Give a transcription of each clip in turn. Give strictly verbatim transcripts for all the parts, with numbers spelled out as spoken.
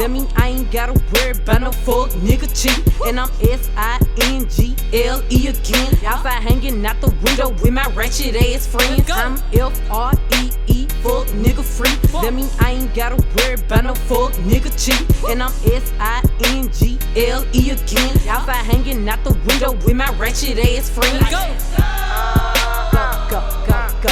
That mean I ain't gotta worry about no fuck nigga cheat. And I'm S I N G L E again. Outside hanging out the window with my ratchet ass friends. I'm F R E E, fuck nigga free. That mean I ain't gotta worry about no fuck nigga cheat. And I'm S I N G L E again. Outside hanging out the window with my ratchet ass friends. Go, go, go, go, go.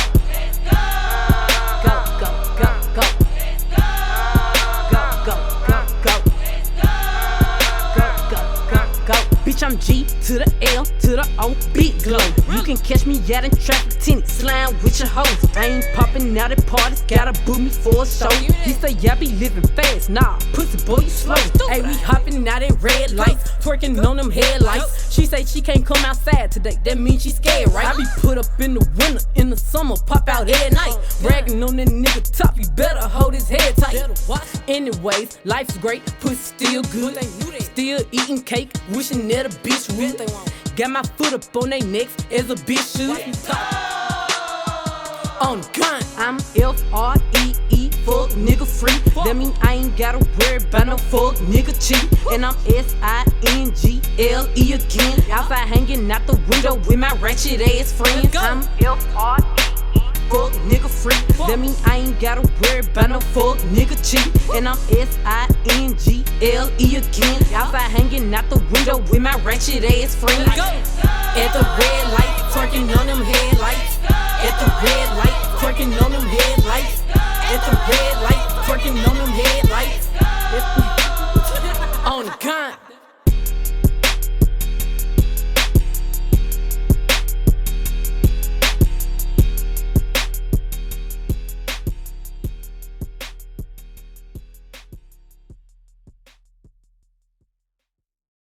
Bitch, I'm G to the L to the O, big glow. You can catch me out in traffic, tinted, slime with your hoes. I ain't popping out at parties, gotta book me for a show. He say, yeah, I be living fast, nah, pussy boy, you slow. Hey, we hopping out at red lights, twerking on them headlights. She say she can't come outside today, that means she scared, right? I be put up in the winter, in the summer, pop out every night. Bragging on that nigga top, you better hold his head tight. Anyways, life's great, pussy still good. Still eating cake, wishing that a bitch would. Got my foot up on they necks as a bitch should. On the gun, I'm F R E E, fuck nigga free. That mean I ain't gotta worry about no fuck nigga cheat. And I'm S I N G L E again. Outside hanging out the window with my ratchet ass friends. I'm F R E E, fuck nigga free. That mean I ain't gotta worry about no fuck nigga cheat. And I'm S I N G L E again. Outside hanging out the window with my ratchet ass friends. At the red light, twerking on them headlights. At the red light, twerking on them headlights. At the red light, twerking on them headlights. On the gun.